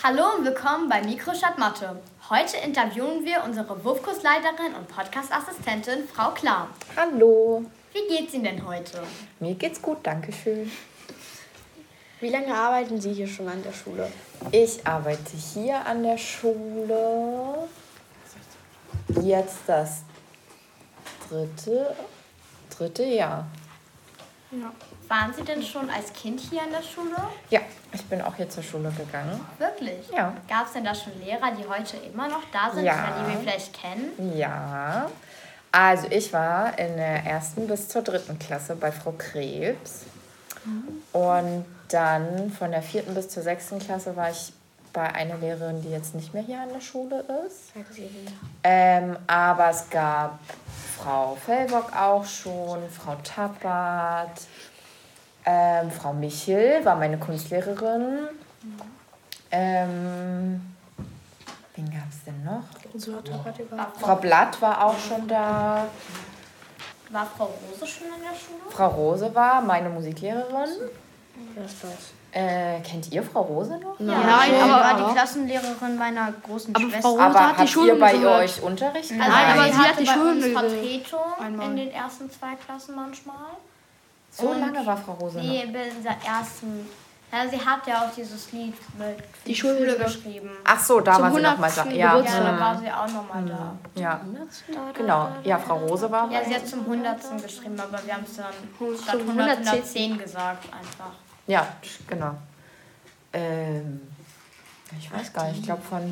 Hallo und willkommen bei Mikrostadt Mathe. Heute interviewen wir unsere Wurfkursleiterin und Podcast-Assistentin, Frau Klar. Hallo. Wie geht's Ihnen denn heute? Mir geht's gut, danke schön. Wie lange arbeiten Sie hier schon an der Schule? Ich arbeite hier an der Schule jetzt das dritte Jahr. Ja. Waren Sie denn schon als Kind hier an der Schule? Ja, ich bin auch hier zur Schule gegangen. Wirklich? Ja. Gab es denn da schon Lehrer, die heute immer noch da sind, die wir vielleicht kennen? Ja. Also ich war in der 1. bis zur 3. Klasse bei Frau Krebs. Und dann von der 4. bis zur 6. Klasse war ich bei einer Lehrerin, die jetzt nicht mehr hier an der Schule ist. Aber es gab Frau Fellbock auch schon, Frau Tappert, Frau Michel war meine Kunstlehrerin. Wen gab es denn noch? Frau Blatt war auch schon da. War Frau Rose schon an der Schule? Frau Rose war meine Musiklehrerin. Wer ist das? Kennt ihr Frau Rose noch? Ja, aber war die Klassenlehrerin meiner großen Schwester. Frau Rose Aber hat die habt Schule ihr bei besucht. euch Unterricht? Also aber sie sie hatte hat die bei Schule uns besucht. Vertretung Einmal. in den ersten 2 Klassen manchmal. So lange war Frau Rose noch? Nee, in der ersten. Ja, sie hat ja auch dieses Lied mit Die Schule geschrieben. Ach so, da Zum war sie nochmal da. 100. Ja, Geburtstag. Ja, da war sie auch nochmal da. ja, genau. Ja, Frau Rose war Ja, sie hat zum 100. geschrieben, aber wir haben es dann statt Zum 100, 110. 110 gesagt einfach. Ja, genau. Ich weiß gar nicht, ich glaube von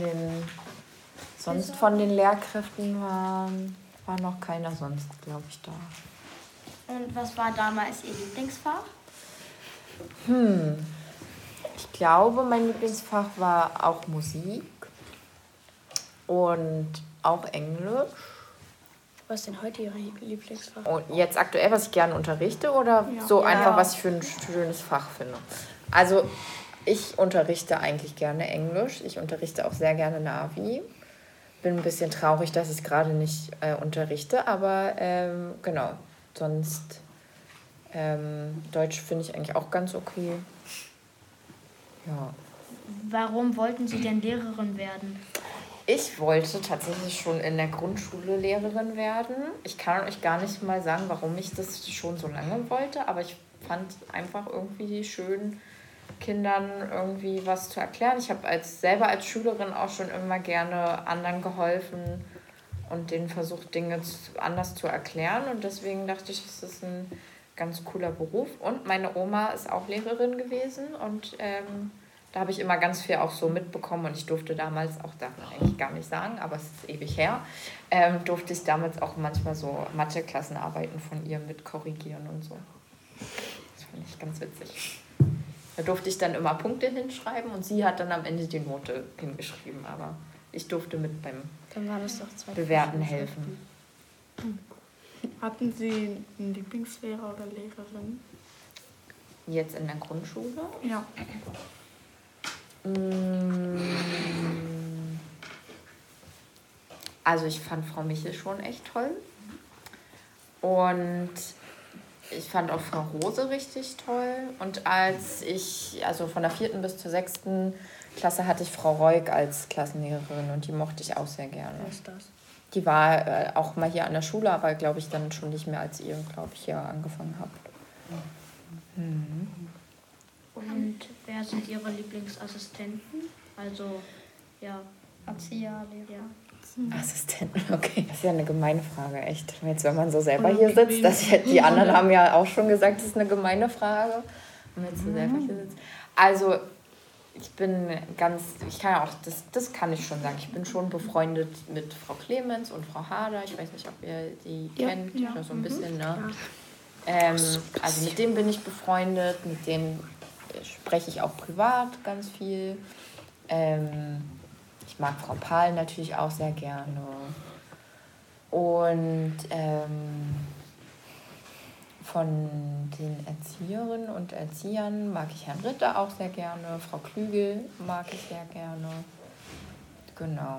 den Lehrkräften war noch keiner sonst, glaube ich, da. Und was war damals Ihr Lieblingsfach? Ich glaube, mein Lieblingsfach war auch Musik und auch Englisch. Was ist denn heute Ihr Lieblingsfach? Und jetzt aktuell, was ich gerne unterrichte oder so einfach, was ich für ein schönes Fach finde? Also ich unterrichte eigentlich gerne Englisch. Ich unterrichte auch sehr gerne Navi. Bin ein bisschen traurig, dass ich es gerade nicht unterrichte, aber genau, sonst Deutsch finde ich eigentlich auch ganz okay. Ja. Warum wollten Sie denn Lehrerin werden? Ich wollte tatsächlich schon in der Grundschule Lehrerin werden. Ich kann euch gar nicht mal sagen, warum ich das schon so lange wollte, aber ich fand einfach irgendwie schön, Kindern irgendwie was zu erklären. Ich habe selber als Schülerin auch schon immer gerne anderen geholfen und denen versucht, Dinge anders zu erklären. Und deswegen dachte ich, das ist ein ganz cooler Beruf. Und meine Oma ist auch Lehrerin gewesen und da habe ich immer ganz viel auch so mitbekommen und ich durfte damals, auch darf man eigentlich gar nicht sagen, aber es ist ewig her, durfte ich damals auch manchmal so Mathe-Klassenarbeiten von ihr mit korrigieren und so. Das fand ich ganz witzig. Da durfte ich dann immer Punkte hinschreiben und sie hat dann am Ende die Note hingeschrieben, aber ich durfte mit beim Dann war das doch 2. Bewerten helfen. Hatten Sie einen Lieblingslehrer oder Lehrerin? Jetzt in der Grundschule? Ja. Also ich fand Frau Michel schon echt toll. Und ich fand auch Frau Rose richtig toll. Und also von der 4. bis zur 6. Klasse hatte ich Frau Reuk als Klassenlehrerin und die mochte ich auch sehr gerne. Wer ist das? Die war auch mal hier an der Schule, aber glaube ich dann schon nicht mehr, als ihr, glaube ich, hier angefangen habt. Und wer sind Ihre Lieblingsassistenten? Also, ja, Erzieher, Lehrer. Assistenten, okay. Das ist ja eine gemeine Frage, echt. Jetzt, wenn man so selber hier sitzt, die anderen haben ja auch schon gesagt, das ist eine gemeine Frage. Und jetzt so selber hier sitzt. Also, ich kann ja auch, das kann ich schon sagen, ich bin schon befreundet mit Frau Clemens und Frau Hader. Ich weiß nicht, ob ihr die kennt, ja. so ein bisschen, ne? Also mit dem bin ich befreundet, mit dem spreche ich auch privat ganz viel. Ich mag Frau Pahl natürlich auch sehr gerne. Und von den Erzieherinnen und Erziehern mag ich Herrn Ritter auch sehr gerne. Frau Klügel mag ich sehr gerne. Genau.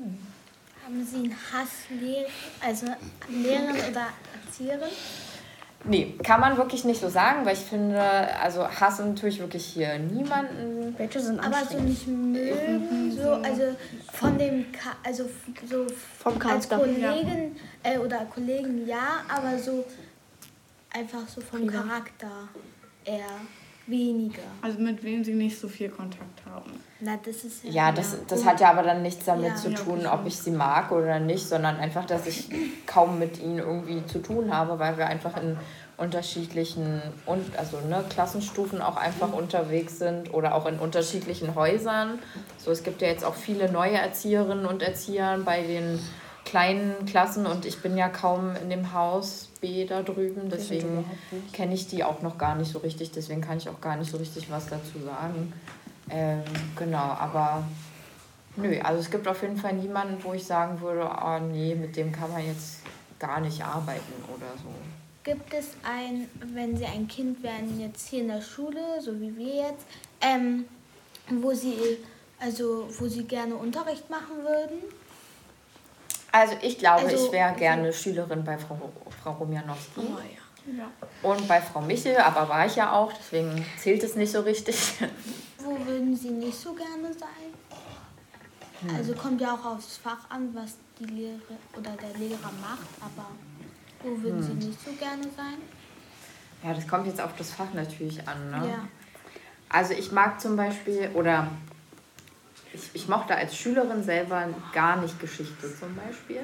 Haben Sie einen Hasslehrer, also Lehrerin oder Erzieherin? Nee, kann man wirklich nicht so sagen, weil ich finde, also hassen tue ich wirklich hier niemanden. Welche sind Aber so nicht mögen, so, also von dem, also so vom als Charakter. Kollegen oder Kollegen ja, aber so einfach so vom Privat. Charakter eher weniger. Also mit wem sie nicht so viel Kontakt haben. Na, das ist Ja, das hat ja aber dann nichts damit Ja. zu Ja, tun, okay. ob ich sie mag oder nicht, sondern einfach, dass ich kaum mit ihnen irgendwie zu tun habe, weil wir einfach in unterschiedlichen Klassenstufen auch einfach unterwegs sind oder auch in unterschiedlichen Häusern. So, es gibt ja jetzt auch viele neue Erzieherinnen und Erzieher bei den kleinen Klassen und ich bin ja kaum in dem Haus B da drüben, deswegen kenne ich die auch noch gar nicht so richtig, deswegen kann ich auch gar nicht so richtig was dazu sagen. Genau, aber nö, also es gibt auf jeden Fall niemanden, wo ich sagen würde, oh nee, mit dem kann man jetzt gar nicht arbeiten oder so. Gibt es wenn Sie ein Kind wären, jetzt hier in der Schule, so wie wir jetzt, wo Sie gerne Unterricht machen würden? Also ich glaube, Also, ich wäre gerne Schülerin bei Frau Romianowski Ja. und bei Frau Michel, aber war ich ja auch, deswegen zählt es nicht so richtig. Wo würden Sie nicht so gerne sein? Also kommt ja auch aufs Fach an, was die Lehrer oder der Lehrer macht, aber wo würden Sie nicht so gerne sein? Ja, das kommt jetzt auf das Fach natürlich an, ne? Ja. Also ich mag zum Beispiel, oder ich mochte als Schülerin selber gar nicht Geschichte zum Beispiel.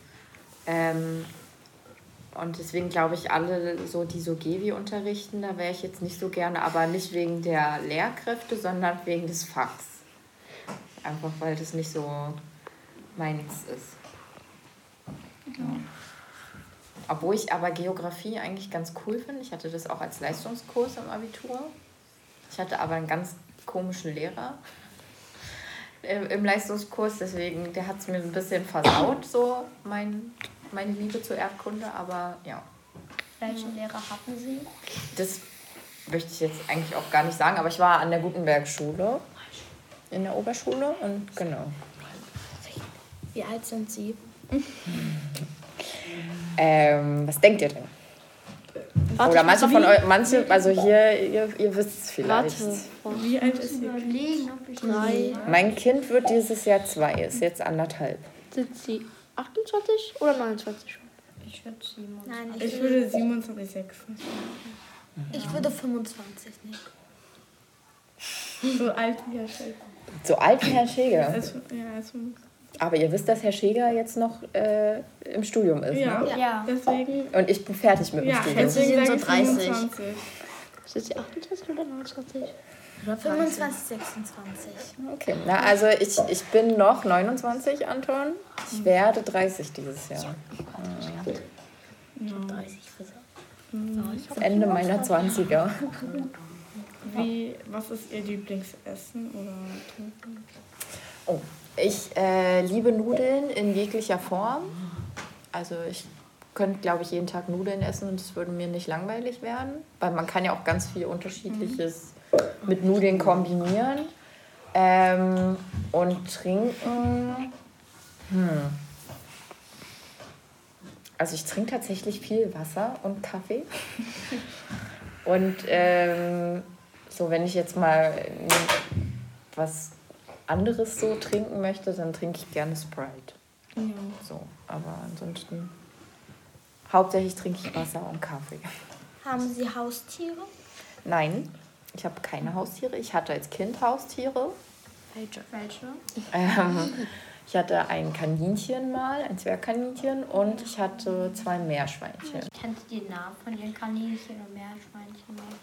Und deswegen glaube ich, alle so, die so Gewi unterrichten, da wäre ich jetzt nicht so gerne, aber nicht wegen der Lehrkräfte, sondern wegen des Fachs. Einfach weil das nicht so meins ist. Ja. Obwohl ich aber Geografie eigentlich ganz cool finde. Ich hatte das auch als Leistungskurs im Abitur. Ich hatte aber einen ganz komischen Lehrer im Leistungskurs, deswegen, der hat es mir ein bisschen versaut, so meine Liebe zur Erdkunde, aber ja. Welche Lehrer hatten Sie? Das möchte ich jetzt eigentlich auch gar nicht sagen, aber ich war an der Gutenberg-Schule, in der Oberschule und genau. Wie alt sind Sie? Was denkt ihr denn? Oder manche von euch, also hier, ihr wisst es vielleicht. Warte. Wie alt ist sie? Überlegen, ob ich 3. Mein Kind wird dieses Jahr 2, ist jetzt 1,5. Sind Sie 28 oder 29 schon? Ich würde 7. Nein, Ich würde 27, 26. ich würde 25 nehmen. So alt wie Herr Schäfer. So alt wie Herr Schäger. Also, Aber ihr wisst, dass Herr Schäger jetzt noch im Studium ist, ja, ne? Ja. deswegen. Und ich bin fertig mit dem Ja, Studium. deswegen sind so sage ich 30. 25. Sind Sie 28 oder 29? 25, 26. Okay, na also ich bin noch 29, Anton. Ich werde 30 dieses Jahr. 30 gesagt. Das Ende meiner 20er. Was ist Ihr Lieblingsessen oder Trinken? Oh, ich liebe Nudeln in jeglicher Form. Also ich könnte, glaube ich, jeden Tag Nudeln essen und es würde mir nicht langweilig werden. Weil man kann ja auch ganz viel Unterschiedliches mit Nudeln kombinieren. Und trinken. Also ich trinke tatsächlich viel Wasser und Kaffee. Und so, wenn ich jetzt mal was anderes so trinken möchte, dann trinke ich gerne Sprite. Ja. So, aber ansonsten hauptsächlich trinke ich Wasser und Kaffee. Haben Sie Haustiere? Nein, ich habe keine Haustiere. Ich hatte als Kind Haustiere. Welche? Ich hatte ein Kaninchen mal, ein Zwergkaninchen und ich hatte 2 Meerschweinchen. Kennt ihr die Namen von Ihren Kaninchen und Meerschweinchen noch?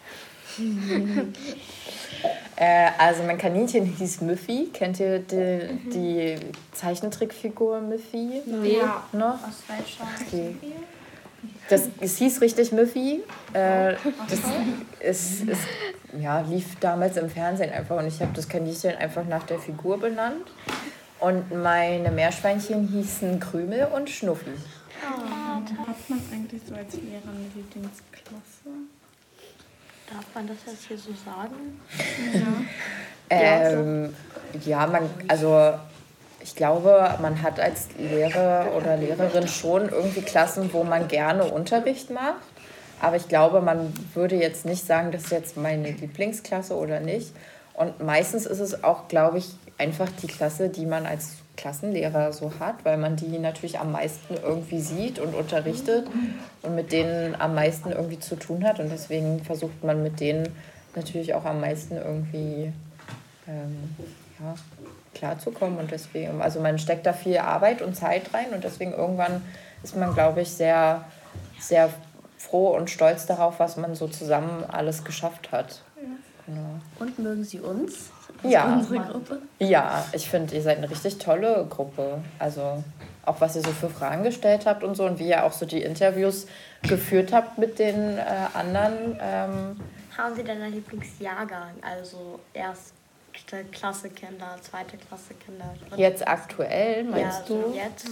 Also mein Kaninchen hieß Müffi. Kennt ihr die Zeichentrickfigur Müffi Ja. noch? Aus welcher? Okay. Es hieß richtig Müffi. Lief damals im Fernsehen einfach und ich habe das Kaninchen einfach nach der Figur benannt. Und meine Meerschweinchen hießen Krümel und Schnuffi. Hat man eigentlich so als Lehrer eine Lieblingsklasse? Darf man das jetzt hier so sagen? Ich glaube, man hat als Lehrer oder Lehrerin schon irgendwie Klassen, wo man gerne Unterricht macht. Aber ich glaube, man würde jetzt nicht sagen, das ist jetzt meine Lieblingsklasse oder nicht. Und meistens ist es auch, glaube ich, einfach die Klasse, die man als Klassenlehrer so hat, weil man die natürlich am meisten irgendwie sieht und unterrichtet und mit denen am meisten irgendwie zu tun hat. Und deswegen versucht man mit denen natürlich auch am meisten irgendwie klarzukommen. Und deswegen, also man steckt da viel Arbeit und Zeit rein und deswegen irgendwann ist man, glaube ich, sehr, sehr froh und stolz darauf, was man so zusammen alles geschafft hat. Ja. Genau. Und mögen Sie uns? Ja. Unsere Gruppe? Ja, ich finde, ihr seid eine richtig tolle Gruppe. Also auch was ihr so für Fragen gestellt habt und so und wie ihr auch so die Interviews geführt habt mit den anderen. Haben Sie denn einen Lieblingsjahrgang? Also erste Klasse Kinder, zweite Klasse Kinder? Jetzt aktuell, meinst du? Jetzt.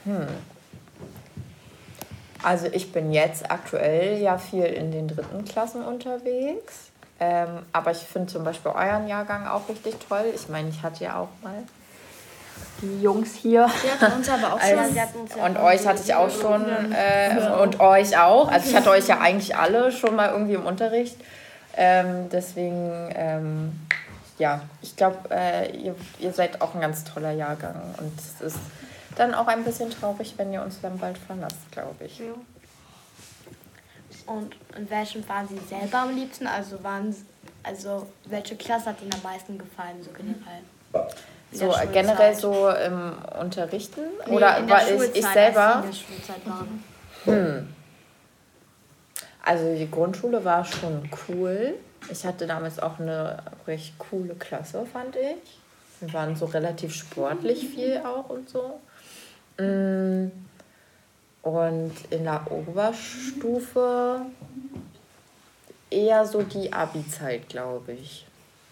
Also ich bin jetzt aktuell ja viel in den 3. Klassen unterwegs. Aber ich finde zum Beispiel euren Jahrgang auch richtig toll. Ich meine, ich hatte ja auch mal die Jungs hier. Sie hatten uns aber auch schon. Und euch hatte ich auch schon. Und euch auch. Also ich hatte euch ja eigentlich alle schon mal irgendwie im Unterricht. Deswegen, ich glaube, ihr seid auch ein ganz toller Jahrgang. Und es ist dann auch ein bisschen traurig, wenn ihr uns dann bald verlasst, glaube ich. Ja. Und in welchem waren Sie selber am liebsten? Also welche Klasse hat Ihnen am meisten gefallen, so generell? So generell so im Unterrichten? Nee, oder in der war Schulzeit, ich selber? Als Sie in der Schulzeit waren. Also die Grundschule war schon cool. Ich hatte damals auch eine recht coole Klasse, fand ich. Wir waren so relativ sportlich viel auch und so. Und in der Oberstufe eher so die Abi-Zeit, glaube ich.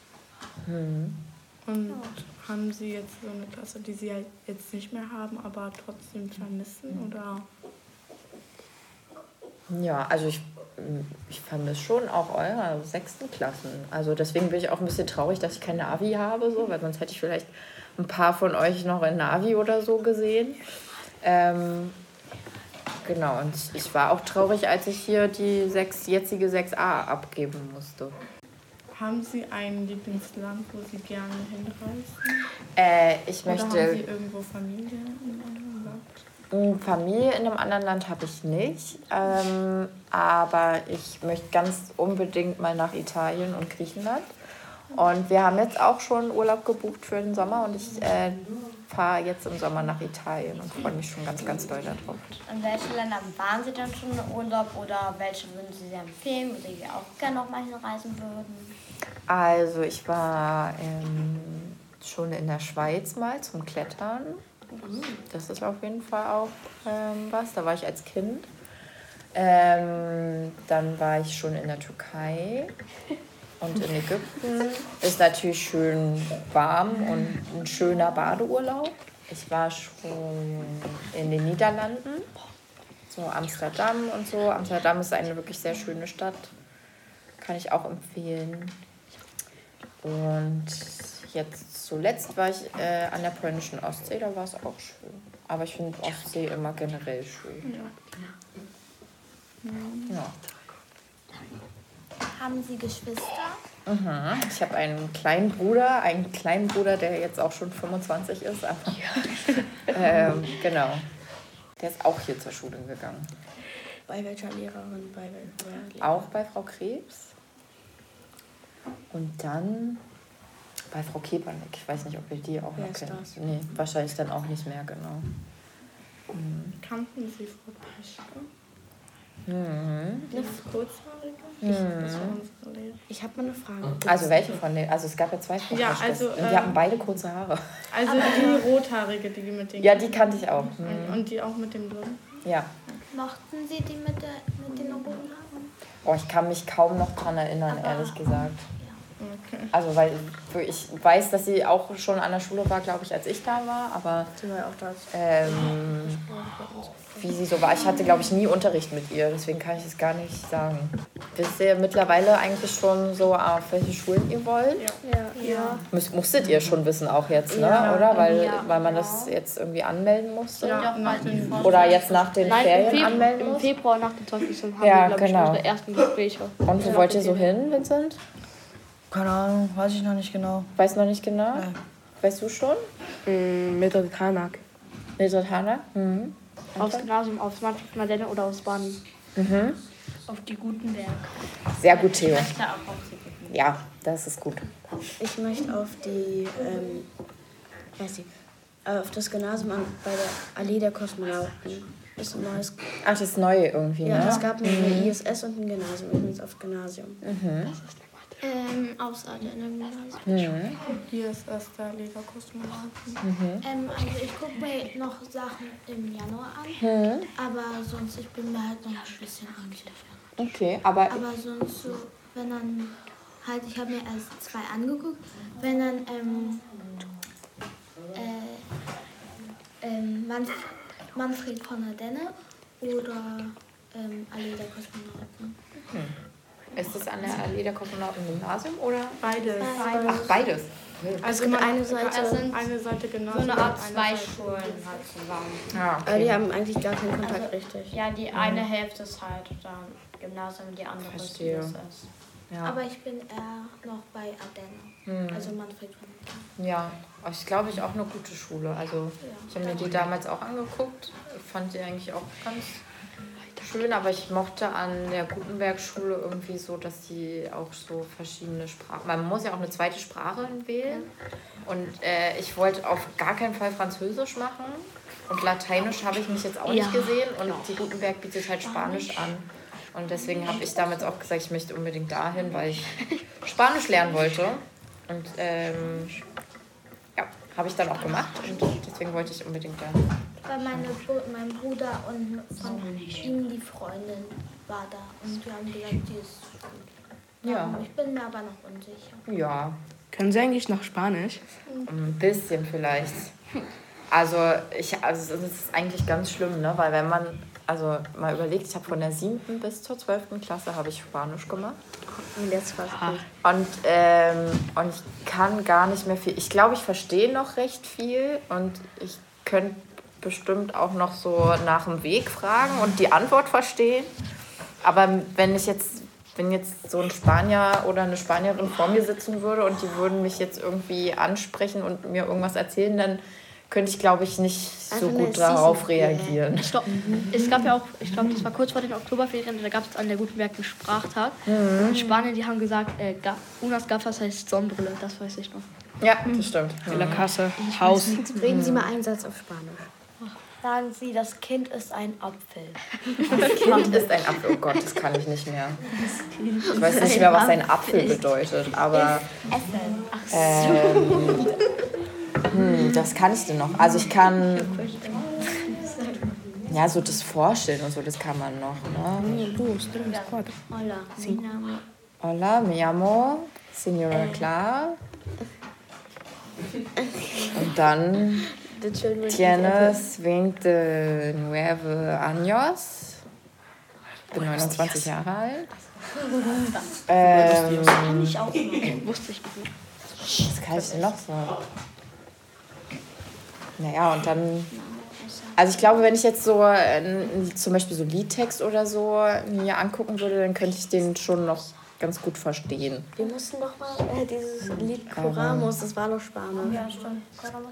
Und haben Sie jetzt so eine Klasse, die Sie halt jetzt nicht mehr haben, aber trotzdem vermissen? Oder? Ja, also ich vermisse schon auch eure 6. Klassen. Also deswegen bin ich auch ein bisschen traurig, dass ich keine Navi habe, so, weil sonst hätte ich vielleicht ein paar von euch noch in Navi oder so gesehen. Genau, und ich war auch traurig, als ich hier die jetzige 6a abgeben musste. Haben Sie ein Lieblingsland, wo Sie gerne hinreisen? Ich Oder möchte... haben Sie irgendwo Familie in einem anderen Land? Familie in einem anderen Land habe ich nicht, aber ich möchte ganz unbedingt mal nach Italien und Griechenland. Und wir haben jetzt auch schon Urlaub gebucht für den Sommer und ich fahre jetzt im Sommer nach Italien und freue mich schon ganz, ganz doll darauf. In welchen Ländern waren Sie dann schon im Urlaub oder welche würden Sie sehr empfehlen, wo Sie auch gerne noch mal hinreisen würden? Also ich war schon in der Schweiz mal zum Klettern. Das ist auf jeden Fall auch was. Da war ich als Kind. Dann war ich schon in der Türkei und in Ägypten. Ist natürlich schön warm und ein schöner Badeurlaub. Ich war schon in den Niederlanden, so Amsterdam und so. Amsterdam ist eine wirklich sehr schöne Stadt. Kann ich auch empfehlen. Und jetzt zuletzt war ich an der polnischen Ostsee, da war es auch schön. Aber ich finde Ostsee immer generell schön. Ja. Haben Sie Geschwister? Ich habe einen kleinen Bruder, der jetzt auch schon 25 ist. Aber, genau. Der ist auch hier zur Schule gegangen. Bei welcher Lehrerin? Bei welcher Lehrerin? Auch bei Frau Krebs. Und dann bei Frau Kepernick. Ich weiß nicht, ob ihr die auch noch kennt. Nee, wahrscheinlich dann auch nicht mehr, genau. Kannten Sie Frau Peschke? Eine Kurzhaarige? Das war unsere Lehrerin. Ich habe mal eine Frage. Also welche von denen? Also es gab ja 2 Frau Ja, Peschkes. also, Und die hatten beide kurze Haare. Also die Rothaarige, die mit den... Ja, die kannte ich auch. Und die auch mit dem Blonden? Ja. Mochten Sie die mit den roten Haaren? Oh, ich kann mich kaum noch dran erinnern, ehrlich gesagt. Okay. Also, weil ich weiß, dass sie auch schon an der Schule war, glaube ich, als ich da war. Aber Sie war ja auch da. wie sie so war, ich hatte, glaube ich, nie Unterricht mit ihr. Deswegen kann ich es gar nicht sagen. Wisst ihr mittlerweile eigentlich schon so, auf welche Schulen ihr wollt? Ja. Musstet ihr schon wissen auch jetzt, ne? Ja. Oder? Weil man das jetzt irgendwie anmelden musste? Ja, nach den Oder jetzt nach den Nein, Ferien anmelden im muss? Februar nach dem Zeugnis haben Ja, wir, glaube ich, genau. unsere ersten Gespräche. Und wo wollt ihr so hin, Vincent? Keine Ahnung, weiß ich noch nicht genau. Weiß noch nicht genau? Nein. Weißt du schon? Mildred Karnak. Mildred Hanna? Mhm. Aufs Gymnasium, aufs Madenne oder aufs Bani. Auf die Gutenberg. Sehr gut, Theo. Ich möchte auch auf die Gutenberg. Ja, das ist gut. Ich möchte auf die, auf das Gymnasium bei der Allee der Kosmonauten. Das ist ein neues. Ach, das ist neu irgendwie, Ja, ne? es gab eine ISS und ein Gymnasium. Ich bin jetzt auf Gymnasium. Außer der Gymnasium. Hier ist erst der Leverkosmonauten. Also ich gucke mir noch Sachen im Januar an, aber sonst, ich bin mir halt noch ein bisschen unsicher. Okay, aber Aber sonst so, wenn dann halt, ich habe mir erst 2 angeguckt, wenn dann Manfred von der Denne oder Allee der Kosmonauten. ist das an der Allee der Kosmonauten Gymnasium oder? Beides. Ach, beides. Also gibt man- eine Seite- eine Seite genau. So eine Art zwei Schulen halt zusammen. Ja, Aber die okay. haben eigentlich gar keinen Kontakt richtig. Ja, die eine Hälfte ist halt dann Gymnasium, die andere Verstehe. ist ISS. Ja. Aber ich bin eher noch bei Ardenne, also Manfred von der Denne. Ja, ich glaube, ich auch eine gute Schule. Also ich habe mir die damals auch angeguckt, fand sie eigentlich auch ganz schön, aber ich mochte an der Gutenberg-Schule irgendwie so, dass sie auch so verschiedene Sprachen, man muss ja auch eine zweite Sprache wählen und ich wollte auf gar keinen Fall Französisch machen und Lateinisch habe ich mich jetzt auch nicht gesehen und die Gutenberg bietet halt Spanisch an. Und deswegen habe ich damals auch gesagt, ich möchte unbedingt dahin, weil ich Spanisch lernen wollte. Und ja, habe ich dann auch gemacht und deswegen wollte ich unbedingt dahin. Weil mein Bruder und von ihm die Freundin war da und die haben gesagt, die ist gut. Ja. Ich bin mir aber noch unsicher. Ja, Können Sie eigentlich noch Spanisch? ein bisschen vielleicht. Also es ist eigentlich ganz schlimm, ne? Weil wenn man, also mal überlegt, ich habe von der 7. bis zur 12. Klasse habe ich Spanisch gemacht. Und jetzt fast gut. Und ich kann gar nicht mehr viel. Ich glaube, ich verstehe noch recht viel und ich könnte bestimmt auch noch so nach dem Weg fragen und die Antwort verstehen. Aber wenn jetzt so ein Spanier oder eine Spanierin vor mir sitzen würde und die würden mich jetzt irgendwie ansprechen und mir irgendwas erzählen, dann könnte ich, glaube ich, nicht so Einfach gut eine darauf Season- reagieren. Es gab ja auch, ich glaube, das war kurz vor den Oktoberferien, da gab es an der Gutenberg einen Sprachtag. In Spanien, die haben gesagt, unas gafas heißt Sonnenbrille, das weiß ich noch. Ja, das stimmt. La Casa, Haus. Reden Sie mal einen Satz auf Spanisch. Sagen Sie, das Kind ist ein Apfel. Das Kind ist ein Apfel. Oh Gott, das kann ich nicht mehr. Ich weiß nicht mehr, was ein Apfel bedeutet, aber das kann ich denn noch. Also ich kann, ja, so das Vorstellen und so, das kann man noch. Ne? Hola, mi Name. Hola, me llamo Señora Clara. Und dann tienes 29 años. Bin 29 Jahre alt. Wusste ich nicht. Was kann ich denn noch sagen? Naja, und dann. Also ich glaube, wenn ich jetzt so zum Beispiel so Liedtext oder so mir angucken würde, dann könnte ich den schon noch ganz gut verstehen. Wir mussten doch mal dieses Lied Coramos, das war doch Spanisch. Ja, stimmt.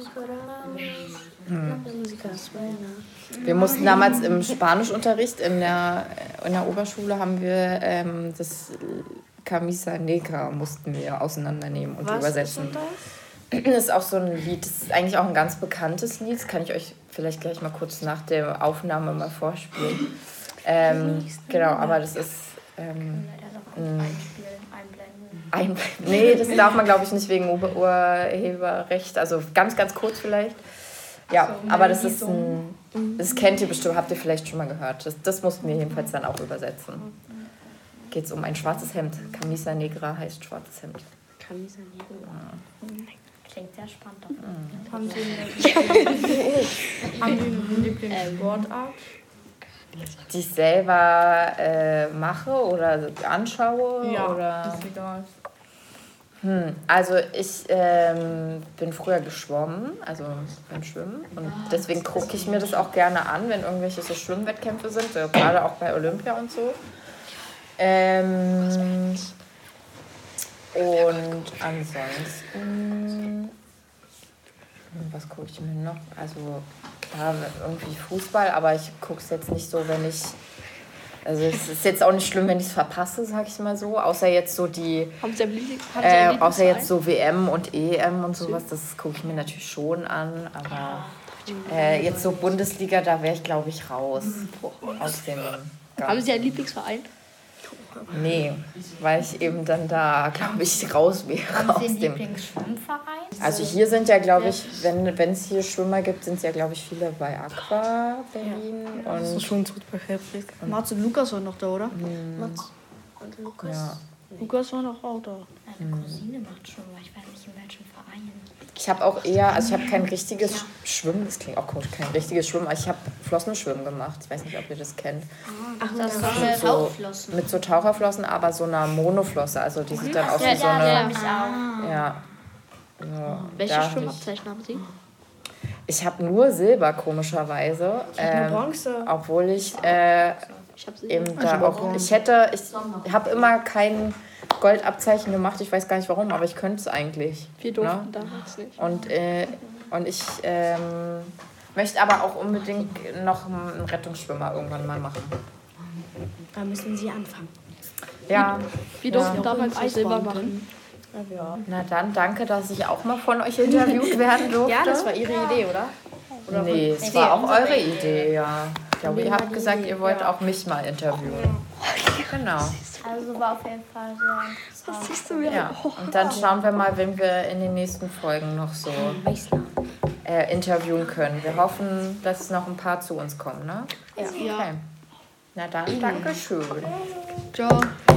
Musiker Suena. Wir mussten damals im Spanischunterricht in der Oberschule haben wir das Camisa Negra mussten wir auseinandernehmen und übersetzen. Das ist auch so ein Lied, das ist eigentlich auch ein ganz bekanntes Lied. Das kann ich euch vielleicht gleich mal kurz nach der Aufnahme mal vorspielen. Genau, aber das ist... Nee, das darf man, glaube ich, nicht wegen Urheberrecht. Also ganz, ganz kurz vielleicht. Ja, aber das ist das kennt ihr bestimmt, habt ihr vielleicht schon mal gehört. Das mussten wir jedenfalls dann auch übersetzen. Geht es um ein schwarzes Hemd. Camisa Negra heißt schwarzes Hemd. Klingt sehr spannend. Haben Sie eine Lieblingssportart? Die ich selber mache oder anschaue? Ja, oder? ist egal. Also ich bin früher geschwommen, also beim Schwimmen. Und deswegen gucke ich mir das auch gerne an, wenn irgendwelche so Schwimmwettkämpfe sind, so, gerade auch bei Olympia und so. Und ansonsten, was gucke ich mir noch? Also klar, irgendwie Fußball, aber ich gucke es jetzt nicht so, wenn ich... Also es ist jetzt auch nicht schlimm, wenn ich es verpasse, sag ich mal so. Außer jetzt so die... Haben Sie einen außer jetzt so WM und EM und sowas, das gucke ich mir natürlich schon an. Aber jetzt so Bundesliga, da wäre ich, glaube ich, raus. Aus dem... Haben Sie einen Lieblingsverein? Nee, weil ich eben dann da, glaube ich, raus wäre Haben aus Sie einen dem... Lieblingsschwimmverein? Also hier sind ja, glaube ich, wenn es hier Schwimmer gibt, sind es ja, glaube ich, viele bei Aqua Berlin. Das ist Und schon super heftig. Mats und Lukas waren noch da, oder? Mats und Lukas. ja. Lukas war noch auch da. Meine Cousine macht schon, aber ich weiß nicht in welchem Verein. Ich habe auch eher, also ich habe kein richtiges Schwimmen, das klingt auch komisch, kein richtiges Schwimmen, aber ich habe Flossenschwimmen gemacht. Ich weiß nicht, ob ihr das kennt. Ach, das ist Mit so, Tauchflossen. mit so Taucherflossen, aber so einer Monoflosse. Also die sieht dann aus wie so eine. Ich auch. Ja. So, Welche da Schwimmabzeichen haben Sie? ich habe nur Silber, komischerweise. Bronze. Obwohl ich Ich habe sie. eben da auch. Ich habe immer kein Goldabzeichen gemacht. Ich weiß gar nicht warum, aber ich könnte es eigentlich. Wir durften damals nicht. Und ich möchte aber auch unbedingt noch einen Rettungsschwimmer irgendwann mal machen. Da müssen Sie anfangen. Ja, Wir durften damals auch Silber machen. na dann danke, dass ich auch mal von euch interviewt werden durfte. Ja, das war Ihre Idee, oder? Nee, es war auch eure Idee, ja. Ich glaube, ihr habt gesagt, ihr wollt auch mich mal interviewen. Genau. Also war auf jeden Fall sehr interessant. Siehst du mir? Ja. Und dann schauen wir mal, wen wir in den nächsten Folgen noch so interviewen können. Wir hoffen, dass noch ein paar zu uns kommen, ne? Ja. Okay. Na dann, danke schön. Ciao.